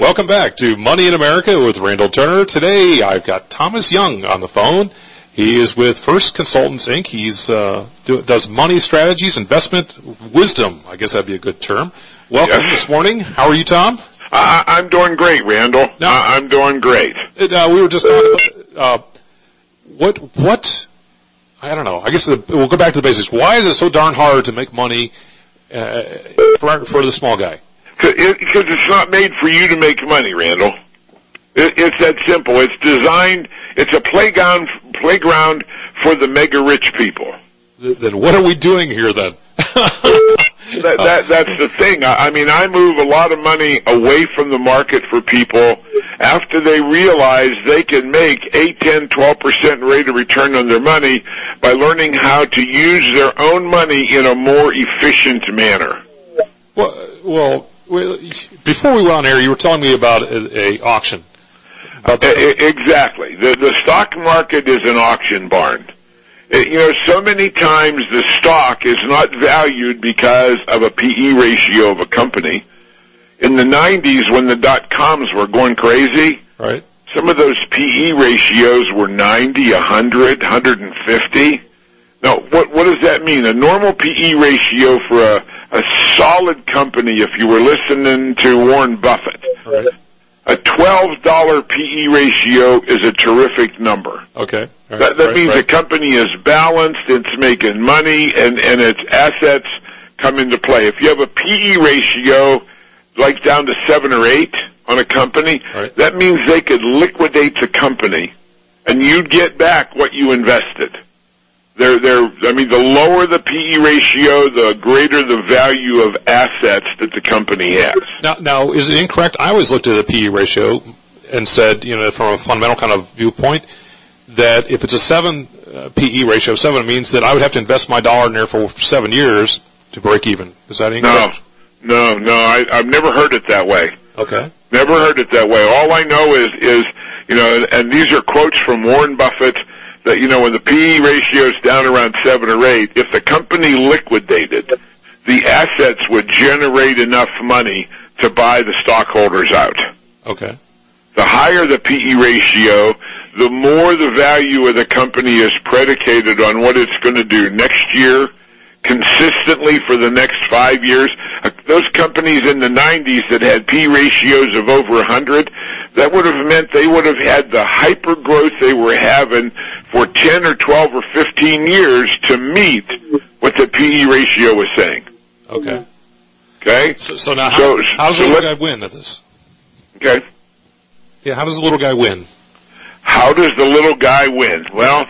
Welcome back to Money in America with Randall Turner. Today I've got Thomas Young on the phone. He is with First Consultants, Inc. He's does money strategies, investment wisdom. I guess that'd be a good term. Welcome this morning. How are you, Tom? I'm doing great, Randall. I'm doing great. We were just talking about what I don't know. I guess we'll go back to the basics. Why is it so darn hard to make money for the small guy? Because it's not made for you to make money, Randall. It's that simple. It's designed. It's a playground for the mega rich people. Then what are we doing here then? That's the thing. I mean, I move a lot of money away from the market for people after they realize they can make 8, 10, 12% rate of return on their money by learning how to use their own money in a more efficient manner. Well, before we went on air, you were telling me about a auction. Exactly. The stock market is an auction barn. So many times the stock is not valued because of a PE ratio of a company. In the 90s, when the dot-coms were going crazy, right, some of those PE ratios were 90, 100, 150. Now, what does that mean? A normal PE ratio for a solid company, if you were listening to Warren Buffett, right, a $12 PE ratio is a terrific number. Okay. Right, that means the company is balanced, it's making money, and its assets come into play. If you have a PE ratio like down to 7 or 8 on a company, right, that means they could liquidate the company, and you'd get back what you invested. The lower the PE ratio, the greater the value of assets that the company has. Now, is it incorrect? I always looked at the PE ratio and said, from a fundamental kind of viewpoint, that if it's a 7 PE ratio of 7, it means that I would have to invest my dollar in there for 7 years to break even. Is that incorrect? No, I've never heard it that way. Okay. Never heard it that way. All I know is and these are quotes from Warren Buffett, that, when the PE ratio is down around 7 or 8, if the company liquidated, the assets would generate enough money to buy the stockholders out. Okay. The higher the PE ratio, the more the value of the company is predicated on what it's going to do next year, consistently for the next 5 years. Those companies in the 90s that had P ratios of over 100, that would have meant they would have had the hyper growth they were having for 10 or 12 or 15 years to meet what the PE ratio was saying. Okay. Okay? So now how does the little guy win at this? Okay. Yeah, how does the little guy win? How does the little guy win? Well,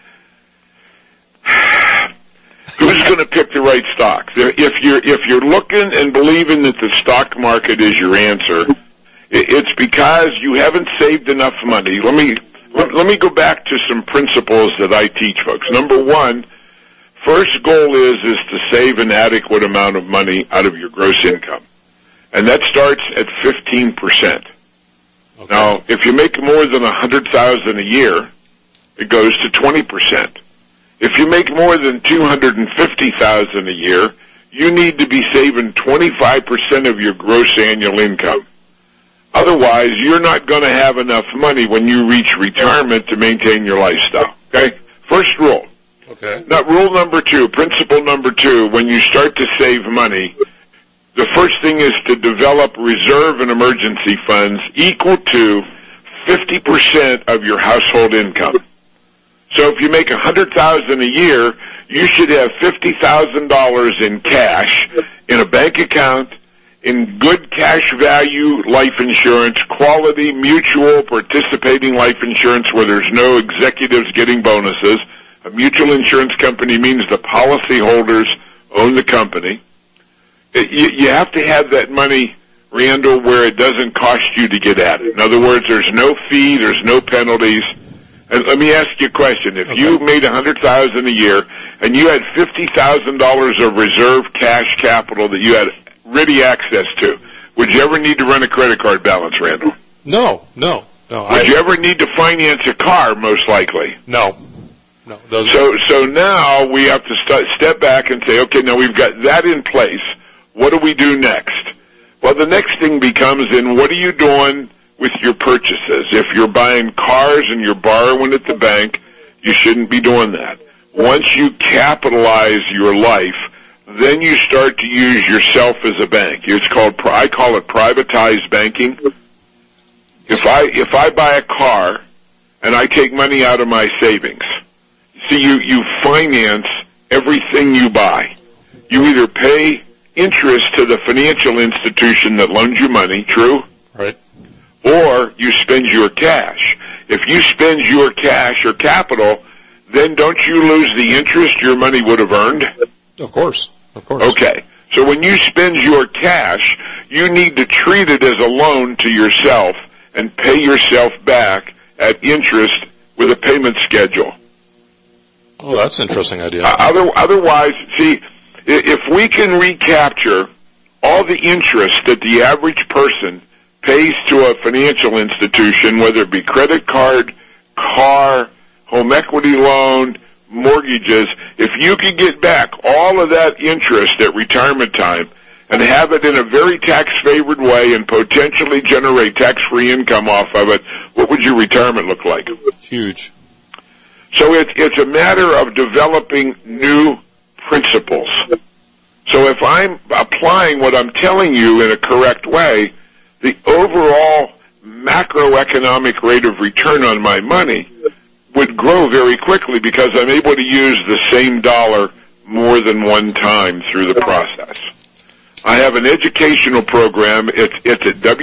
who's going to pick the right stocks? If you're looking and believing that the stock market is your answer, it's because you haven't saved enough money. Let me go back to some principles that I teach folks. Number one, first goal is to save an adequate amount of money out of your gross income, and that starts at 15%. Okay. Now, if you make more than $100,000 a year, it goes to 20%. If you make more than $250,000 a year, you need to be saving 25% of your gross annual income. Otherwise, you're not going to have enough money when you reach retirement to maintain your lifestyle. Okay? First rule. Okay. Now, rule number 2, principle number 2, when you start to save money, the first thing is to develop reserve and emergency funds equal to 50% of your household income. So if you make $100,000 a year, you should have $50,000 in cash in a bank account, in good cash value life insurance, quality mutual participating life insurance where there's no executives getting bonuses. A mutual insurance company means the policyholders own the company. You have to have that money, Randall, where it doesn't cost you to get at it. In other words, there's no fee, there's no penalties. And let me ask you a question. If you made $100,000 a year and you had $50,000 of reserve cash capital that you had ready access to, would you ever need to run a credit card balance, Randall? No. Would you ever need to finance a car, most likely? No. So now we have to step back and say, okay, now we've got that in place. What do we do next? Well, the next thing becomes, then what are you doing with your purchases? If you're buying cars and you're borrowing at the bank, you shouldn't be doing that. Once you capitalize your life, then you start to use yourself as a bank. I call it privatized banking. If I buy a car and I take money out of my savings, see, you finance everything you buy. You either pay interest to the financial institution that loans you money, true? Right. Or you spend your cash. If you spend your cash or capital, then don't you lose the interest your money would have earned? Of course. Okay. So when you spend your cash, you need to treat it as a loan to yourself and pay yourself back at interest with a payment schedule. Oh, that's an interesting idea. Otherwise, see, if we can recapture all the interest that the average person pays to a financial institution, whether it be credit card, car, home equity loan, mortgages, if you could get back all of that interest at retirement time and have it in a very tax-favored way and potentially generate tax-free income off of it, what would your retirement look like? Huge. So it's a matter of developing new principles. So if I'm applying what I'm telling you in a correct way, the overall macroeconomic rate of return on my money would grow very quickly because I'm able to use the same dollar more than one time through the process. I have an educational program. It's at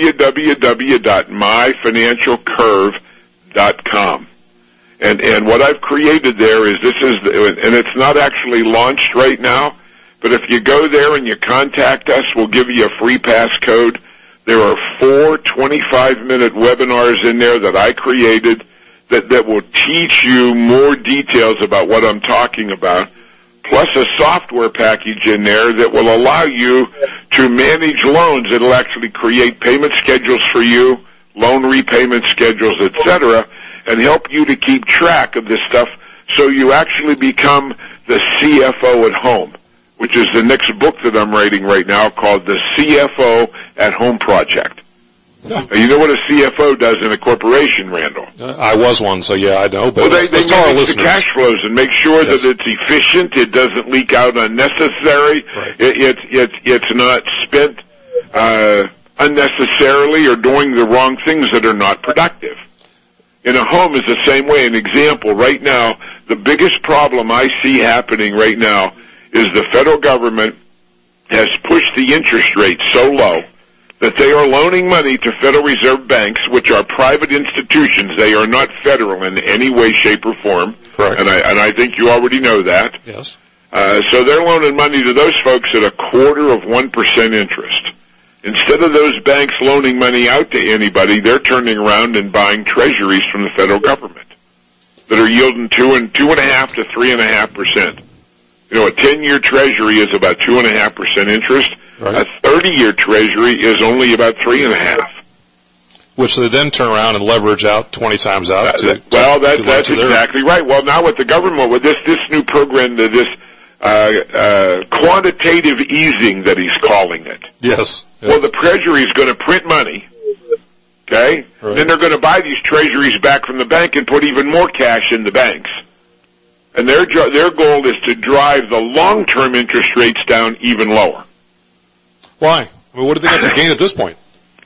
www.myfinancialcurve.com. And what I've created there is and it's not actually launched right now, but if you go there and you contact us, we'll give you a free passcode. There are 4 25-minute webinars in there that I created that will teach you more details about what I'm talking about, plus a software package in there that will allow you to manage loans. It'll actually create payment schedules for you, loan repayment schedules, etc., and help you to keep track of this stuff so you actually become the CFO at home, which is the next book that I'm writing right now called The CFO at Home Project. You know what a CFO does in a corporation, Randall? I was one, so yeah, I know. But they manage the cash flows and make sure that it's efficient. It doesn't leak out unnecessary. Right. It's not spent unnecessarily or doing the wrong things that are not productive. In a home is the same way. An example, right now, the biggest problem I see happening right now is the federal government has pushed the interest rate so low that they are loaning money to Federal Reserve banks, which are private institutions. They are not federal in any way, shape, or form. Correct. And I think you already know that. Yes. So they're loaning money to those folks at 1/4% interest. Instead of those banks loaning money out to anybody, they're turning around and buying treasuries from the federal government that are yielding 2.5% to 3.5%. You know, a 10-year treasury is about 2.5% interest. Right. A 30-year treasury is only about 3.5%. Which they then turn around and leverage out 20 times out. That's exactly right. Well, now with the government, with this new program, this quantitative easing that he's calling it. Yes. Well, the Treasury is going to print money, okay? Right. Then they're going to buy these treasuries back from the bank and put even more cash in the banks. And their goal is to drive the long-term interest rates down even lower. Why? I mean, what do they got to gain at this point?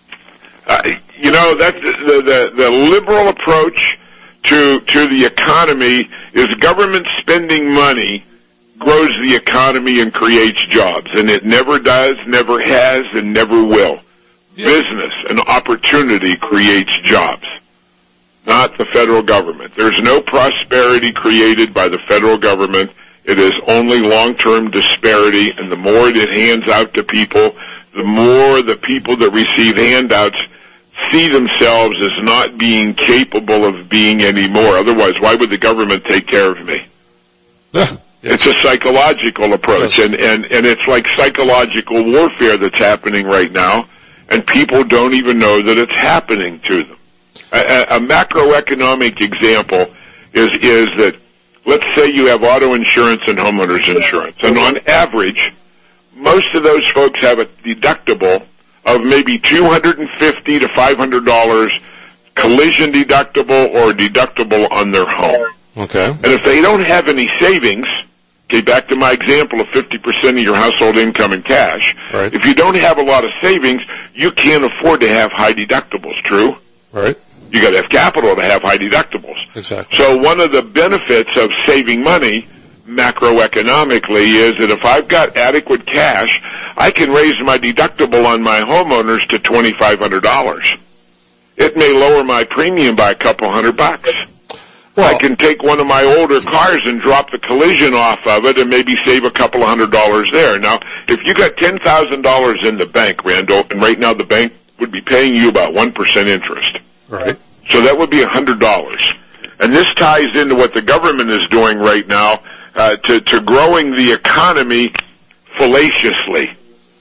That's the liberal approach to the economy is government spending money grows the economy and creates jobs, and it never does, never has, and never will. Yeah. Business and opportunity creates jobs, not the federal government. There's no prosperity created by the federal government. It is only long-term disparity, and the more it hands out to people, the more the people that receive handouts see themselves as not being capable of being anymore. Otherwise, why would the government take care of me? Yes. It's a psychological approach, yes. and it's like psychological warfare that's happening right now, and people don't even know that it's happening to them. A macroeconomic example is that, let's say you have auto insurance and homeowners insurance, and on average, most of those folks have a deductible of maybe $250 to $500 collision deductible or deductible on their home. Okay. And if they don't have any savings, okay, back to my example of 50% of your household income in cash, right. If you don't have a lot of savings, you can't afford to have high deductibles, true? Right. You got to have capital to have high deductibles. Exactly. So one of the benefits of saving money macroeconomically is that if I've got adequate cash, I can raise my deductible on my homeowners to $2,500. It may lower my premium by a couple $100. Well, I can take one of my older cars and drop the collision off of it and maybe save a couple $100 there. Now, if you got $10,000 in the bank, Randall, and right now the bank would be paying you about 1% interest. Right. So that would be $100. And this ties into what the government is doing right now to growing the economy fallaciously.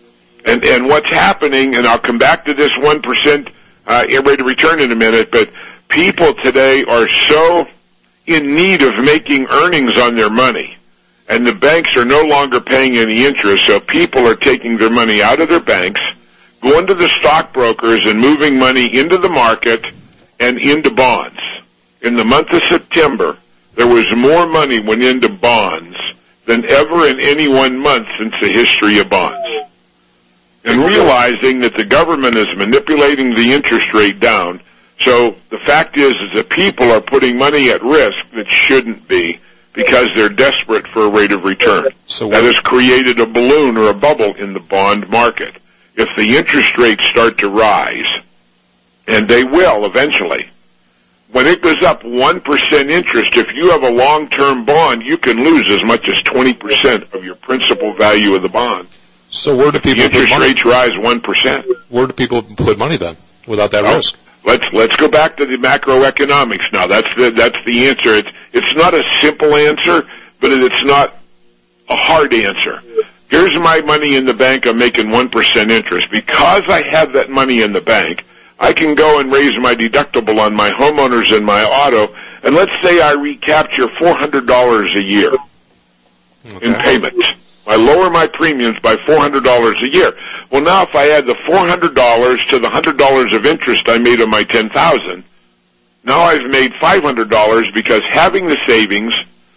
And what's happening, and I'll come back to this 1% rate of return in a minute, but people today are so in need of making earnings on their money, and the banks are no longer paying any interest, so people are taking their money out of their banks, going to the stockbrokers and moving money into the market and into bonds. In the month of September, there was more money went into bonds than ever in any one month since the history of bonds. And realizing that the government is manipulating the interest rate down, so the fact is that people are putting money at risk that shouldn't be because they're desperate for a rate of return. So that has created a balloon or a bubble in the bond market. If the interest rates start to rise, and they will eventually, when it goes up 1% interest, if you have a long-term bond, you can lose as much as 20% of your principal value of the bond. So where do people put money? Interest rates rise 1%. Where do people put money then, without that risk? Let's go back to the macroeconomics now. That's the answer. It's not a simple answer, but it's not a hard answer. Here's my money in the bank. I'm making 1% interest. Because I have that money in the bank, I can go and raise my deductible on my homeowners and my auto, and let's say I recapture $400 a year in payments. I lower my premiums by $400 a year. Well, now if I add the $400 to the $100 of interest I made on my $10,000, now I've made $500 because having the savings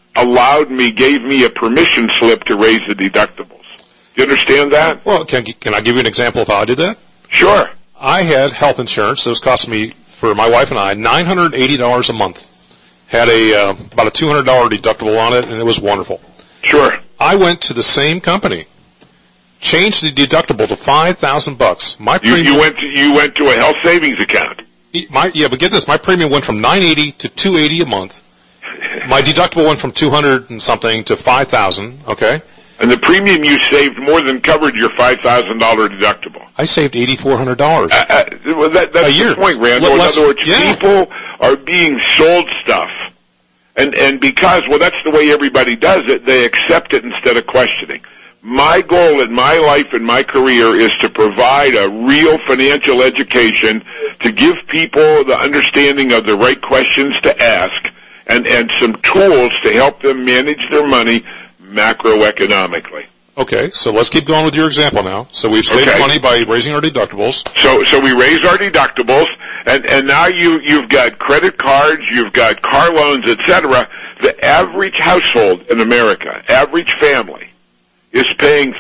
gave me a permission slip to raise the deductibles. Do you understand that? Well, can I give you an example of how I did that? Sure. I had health insurance that was costing me, for my wife and I, $980 a month. Had about a $200 deductible on it, and it was wonderful. Sure. I went to the same company, changed the deductible to $5,000. My premium. You went to a health savings account. But get this, my premium went from $980 to $280 a month. My deductible went from $200 and something to $5,000. Okay. And the premium you saved more than covered your $5,000 deductible. I saved $8,400. Well, that's a year. The point, Randall. In other words, people are being sold stuff. And because, that's the way everybody does it, they accept it instead of questioning. My goal in my life and my career is to provide a real financial education, to give people the understanding of the right questions to ask, and some tools to help them manage their money macroeconomically. Okay, so let's keep going with your example now. So we've saved money by raising our deductibles. So we raised our deductibles, and now you've got credit cards, you've got car loans, etc. The average household in America, average family, is paying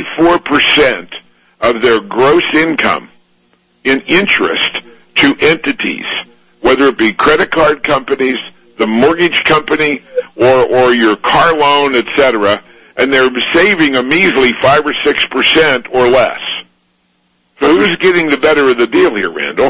34% of their gross income in interest to entities, whether it be credit card companies, the mortgage company, or your car loan, etc., and they're saving a measly 5 or 6% or less. So who's getting the better of the deal here, Randall?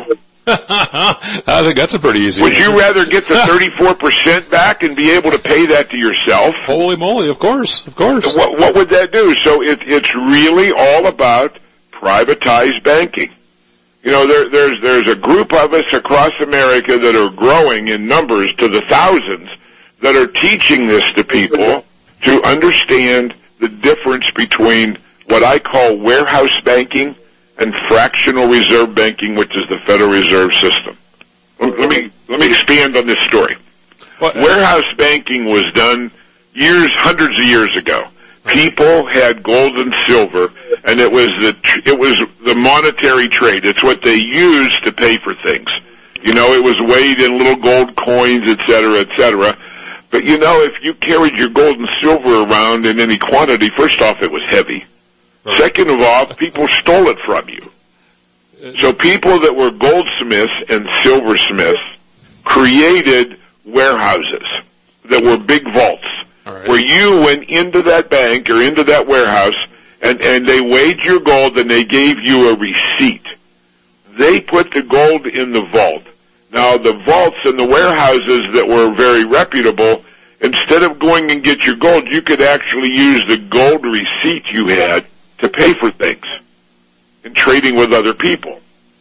I think that's a pretty easy Would you rather get the 34% back and be able to pay that to yourself? Holy moly, of course. What would that do? So it's really all about privatized banking. You know, there's a group of us across America that are growing in numbers to the thousands that are teaching this to people to understand the difference between what I call warehouse banking and fractional reserve banking, which is the Federal Reserve System. Let me expand on this story. Warehouse banking was done hundreds of years ago. People had gold and silver, and it was the monetary trade. It's what they used to pay for things. You know, it was weighed in little gold coins, et cetera, et cetera. But, you know, if you carried your gold and silver around in any quantity, first off, it was heavy. Right. Second of all, people stole it from you. So people that were goldsmiths and silversmiths created warehouses that were big vaults, right, where you went into that bank or into that warehouse, and they weighed your gold and they gave you a receipt. They put the gold in the vault. Now, the vaults and the warehouses that were very reputable, instead of going and get your gold, you could actually use the gold receipt you had to pay for things and trading with other people.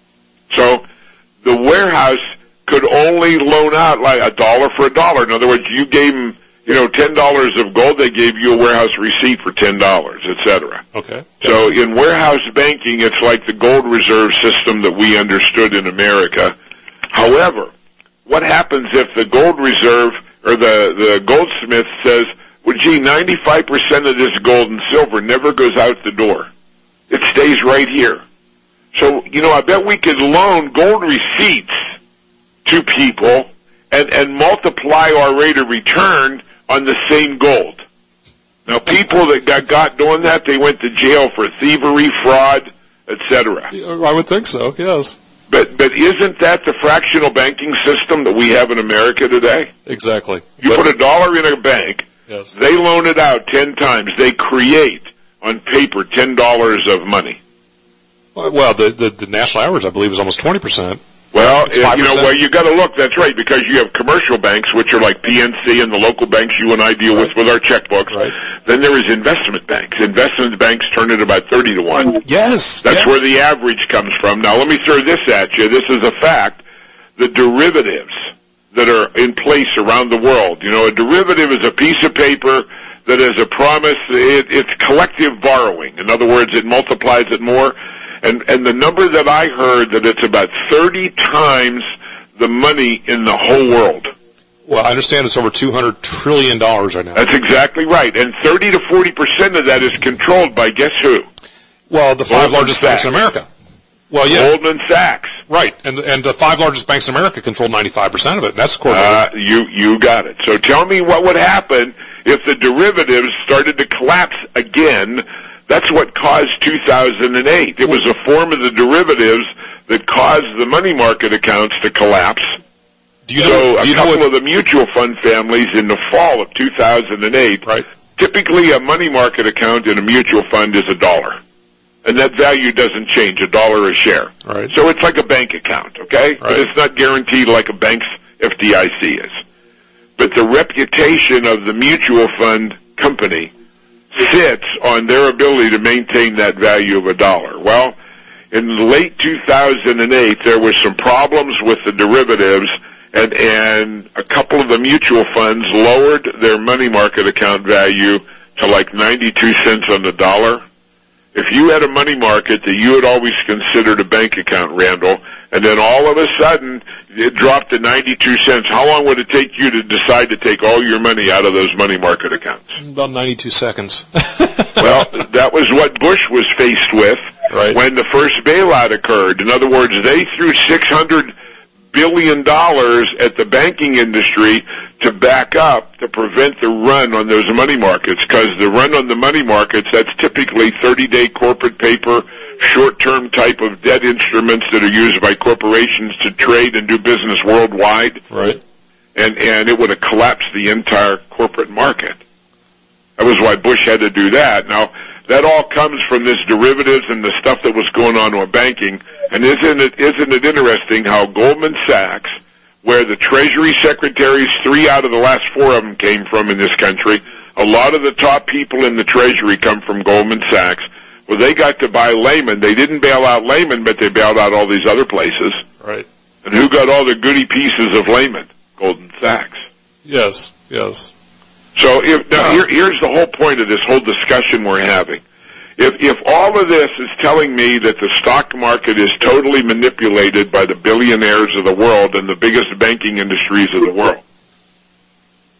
So the warehouse could only loan out like $1 for $1. In other words, you gave them, you know, $10 of gold, they gave you a warehouse receipt for $10, et cetera. Okay. So in warehouse banking, it's like the gold reserve system that we understood in America. However, what happens if the gold reserve or the goldsmith says, well, gee, 95% of this gold and silver never goes out the door. It stays right here. So, you know, I bet we could loan gold receipts to people and multiply our rate of return on the same gold. Now, people that got doing that, they went to jail for thievery, fraud, etc. I would think so, yes. But isn't that the fractional banking system that we have in America today? Exactly. You put $1 in a bank, yes, they loan it out 10 times. They create on paper $10 of money. Well, the national average, I believe, is almost 20%. Well, you know, well, you got to look. That's right, because you have commercial banks, which are like PNC and the local banks you and I deal with our checkbooks. Right. Then there is investment banks. Investment banks turn it about 30 to 1. Yes. That's where the average comes from. Now, let me throw this at you. This is a fact. The derivatives that are in place around the world. You know, a derivative is a piece of paper that is a promise. It's collective borrowing. In other words, it multiplies it more. And the number that I heard, that it's about 30 times the money in the whole world. Well, I understand it's over $200 trillion right now. That's exactly right. And 30 to 40% of that is controlled by guess who? Well, the five largest banks in America. Well, yeah. Goldman Sachs. Right. And the five largest banks in America control 95% of it. That's correct. You got it. So tell me what would happen if the derivatives started to collapse again. That's what caused 2008. It was a form of the derivatives that caused the money market accounts to collapse. A couple of the mutual fund families in the fall of 2008, right, typically a money market account in a mutual fund is $1. And that value doesn't change, $1 a share. Right. So it's like a bank account, okay? Right. But it's not guaranteed like a bank's FDIC is. But the reputation of the mutual fund company sits on their ability to maintain that value of $1. Well, in late 2008, there were some problems with the derivatives, and a couple of the mutual funds lowered their money market account value to like 92 cents on the dollar. If you had a money market that you had always considered a bank account, Randall, and then all of a sudden it dropped to 92 cents, how long would it take you to decide to take all your money out of those money market accounts? About 92 seconds. Well, that was what Bush was faced with when the first bailout occurred. In other words, they threw $600 billion at the banking industry to back up, to prevent the run on those money markets, because the run on the money markets, that's typically 30-day corporate paper, short-term type of debt instruments that are used by corporations to trade and do business worldwide. Right. And it would have collapsed the entire corporate market. That was why Bush had to do that. Now, that all comes from this derivatives and the stuff that was going on with banking. And isn't it interesting how Goldman Sachs, where the Treasury secretaries, 3 out of the last 4 of them came from in this country, a lot of the top people in the Treasury come from Goldman Sachs. Well, they got to buy Lehman. They didn't bail out Lehman, but they bailed out all these other places. Right. And who got all the goody pieces of Lehman? Goldman Sachs. Yes, yes. So here's the whole point of this whole discussion we're having. If all of this is telling me that the stock market is totally manipulated by the billionaires of the world and the biggest banking industries of the world,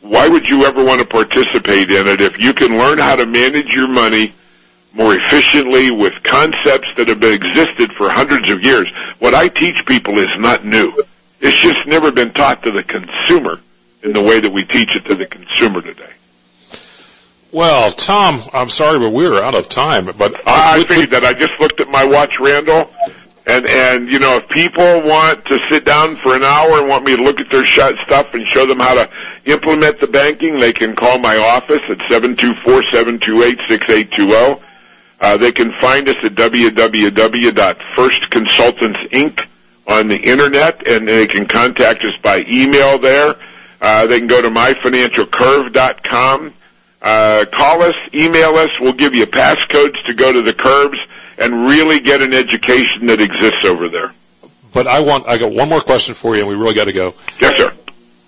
why would you ever want to participate in it if you can learn how to manage your money more efficiently with concepts that have existed for hundreds of years? What I teach people is not new. It's just never been taught to the consumer in the way that we teach it to the consumer today. Well, Tom, I'm sorry, but we're out of time. But I figured that. I just looked at my watch, Randall, and you know, if people want to sit down for an hour and want me to look at their stuff and show them how to implement the banking, they can call my office at 724-728-6820. They can find us at www.firstconsultantsinc on the internet, and they can contact us by email there. They can go to myfinancialcurve.com. Call us, email us. We'll give you passcodes to go to the Curves and really get an education that exists over there. But I got one more question for you, and we really got to go. Yes, sir.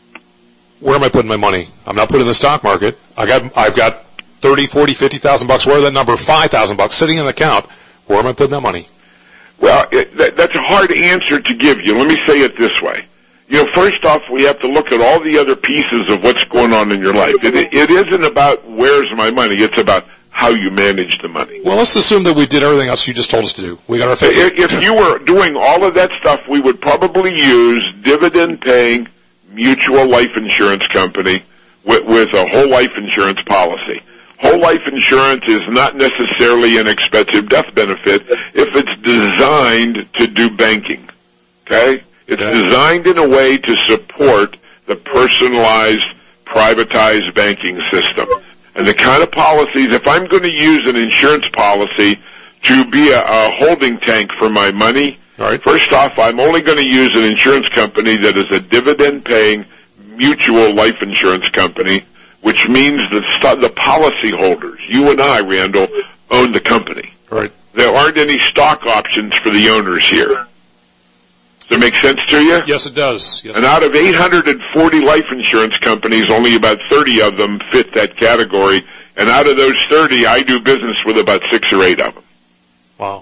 Where am I putting my money? I'm not putting it in the stock market. I've got 30, 40, 50,000 bucks. Where that number? 5,000 bucks sitting in an account. Where am I putting that money? Well, that's a hard answer to give you. Let me say it this way. You know, first off, we have to look at all the other pieces of what's going on in your life. It isn't about where's my money. It's about how you manage the money. Well, let's assume that we did everything else you just told us to do. We got our favorite. If you were doing all of that stuff, we would probably use dividend-paying mutual life insurance company with a whole life insurance policy. Whole life insurance is not necessarily an expensive death benefit if it's designed to do banking. Okay? It's designed in a way to support the personalized, privatized banking system. And the kind of policies, if I'm going to use an insurance policy to be a holding tank for my money, right, first off, I'm only going to use an insurance company that is a dividend-paying mutual life insurance company, which means that the policy holders, you and I, Randall, own the company. Right. There aren't any stock options for the owners here. Does that make sense to you? Yes, it does. Yes, and out of 840 life insurance companies, only about 30 of them fit that category. And out of those 30, I do business with about 6 or 8 of them. Wow.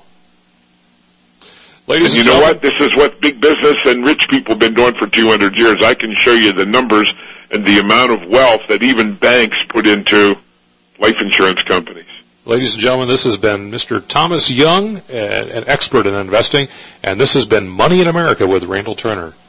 Ladies and you know what? This is what big business and rich people have been doing for 200 years. I can show you the numbers and the amount of wealth that even banks put into life insurance companies. Ladies and gentlemen, this has been Mr. Thomas Young, an expert in investing, and this has been Money in America with Randall Turner.